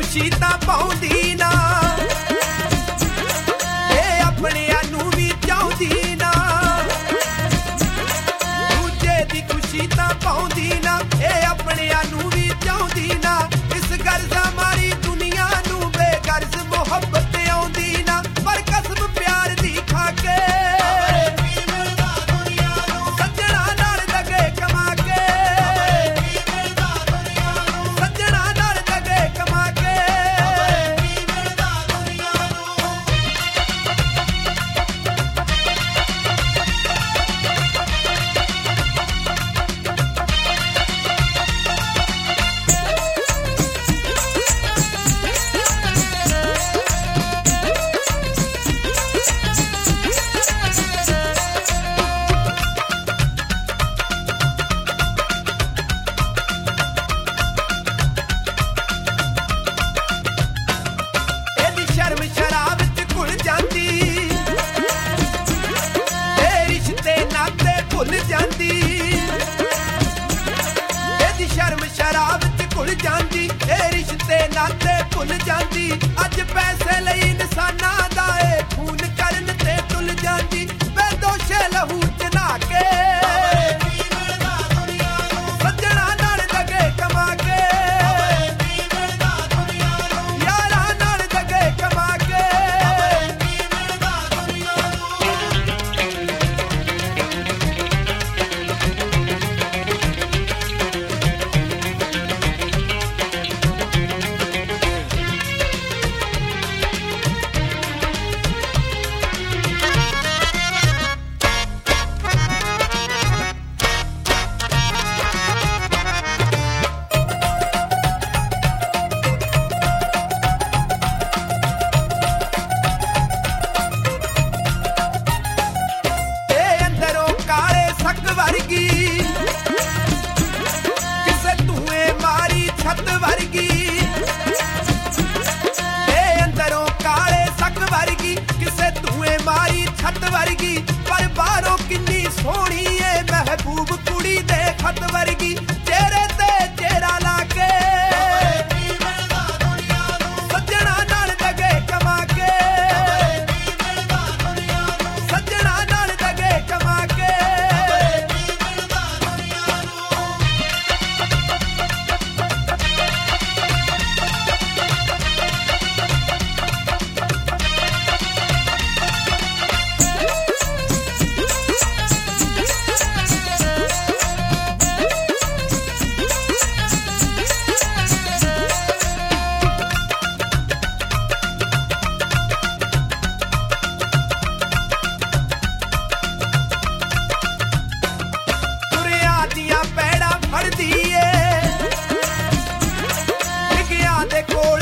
खुशी तां पाउंदी ना ए अपनियां नूं वी चाहुंदी ना दूजे दी खुशी तां पाउंदी ना ए अपनियां नूं वी चाहुंदी ना इस गर्ज़ा मारी दुनिया नूं बेगर्ज मुहब्बत आउंदी ना पर कसम प्यार दी खा के सज्जणा नाल दगे कमा के सज्जणा नाल दगे कमा के ਇਹਦੀ ਸ਼ਰਮ ਸ਼ਰਾਬ ਚ ਘੁਲ ਜਾਂਦੀ ਇਹ ਰਿਸ਼ਤੇ ਨਾਤੇ ਭੁੱਲ ਜਾਂਦੀ ਇਹਦੀ ਸ਼ਰਮ ਸ਼ਰਾਬ ਚ ਘੁਲ ਜਾਂਦੀ ਇਹ ਰਿਸ਼ਤੇ ਨਾਤੇ ਭੁੱਲ ਜਾਂਦੀ ਅੱਜ ਪੈਸੇ ਲਈ ਇਨਸਾਨਾਂ ਦਾ ਇਹ ਖੂਨ ਕਰਨ ਤੇ ਤੁਲ ਜਾਂਦੀ ਬੇਦੋਸ਼ੇ ਲਹੂ ਚ ਨਹਾ ਕੇ ਸੱਜਣਾ ਨਾਲ ਦਗੇ ਕਮਾ ਕੇ ਯਾਰਾਂ ਨਾਲ ਦਗੇ ਕਮਾ ਕੇ ਇਹ ਅੰਦਰੋਂ ਕਾਲੇ ਸੱਕ ਵਰਗੀ ਕਿਸੇ ਧੂਏ ਮਾਰੀ ਛੱਤ ਵਰਗੀ ਇਹ ਅੰਦਰੋਂ ਕਾਲੇ ਸੱਕ ਵਰਗੀ ਕਿਸੇ ਧੂਏ ਮਾਰੀ ਛੱਤ ਵਰਗੀ ਪਰ ਬਾਹਰੋਂ ਕਿੰਨੀ ਸੋਹਣੀ ਏ ਮਹਿਬੂਬ ਕੁੜੀ ਦੇ ਖੱਤ ਵਰਗੀ ਚਿਹਰੇ ਤੇ ਚਿਹਰਾ ਲਾ ਕੇ ਸੱਜਣਾ ਨਾਲ ਦਗੇ ਕਮਾ ਕੇ ਸੱਜਣਾ ਨਾਲ ਦਗੇ ਕਮਾ ਕੇ ਤੁਰਿਆਂ ਦੀਆਂ ਪੈੜਾਂ ਫੜਦੀ ਏ ਡਿੱਗਿਆਂ ਦੇ ਕੋਲ